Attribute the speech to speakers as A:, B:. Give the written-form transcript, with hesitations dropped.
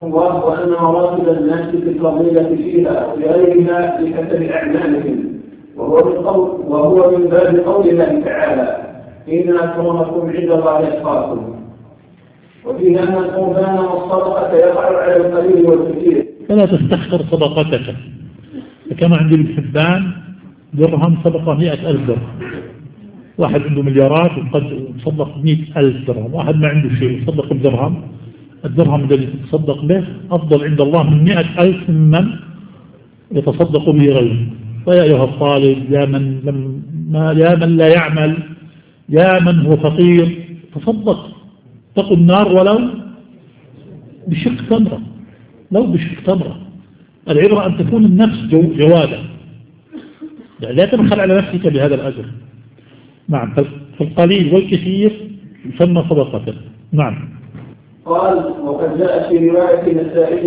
A: الله وأن مراتب الناس في الفضيلة فيها وغيرها بحسب أعمالهم، وهو من باب قول الله تعالى: إن أكرمكم عند الله أتقاكم. وفي أن القربان والصدقة يقع على القليل والكثير.
B: فلا تستحقر صدقتك. كما عند ابن حبان درهم صدقة 100,000 درهم، واحد عنده مليارات وقد تصدق 100,000 درهم، واحد ما عنده شيء يصدق بدرهم، الدرهم الذي تتصدق به أفضل عند الله من 100,000 من يتصدق به غيره. فيا أيها الطالب، يا من لا يعمل، يا من هو فقير، تصدق، تقوا النار ولو بشق تمرة، لو بشق تمرة. العبرة أن تكون النفس جوادة، يعني لا تبخل على نفسك بهذا الأجر. نعم، فالقليل والكثير يسمى صدقة. نعم.
A: قال: وقد جاء في رواية النسائي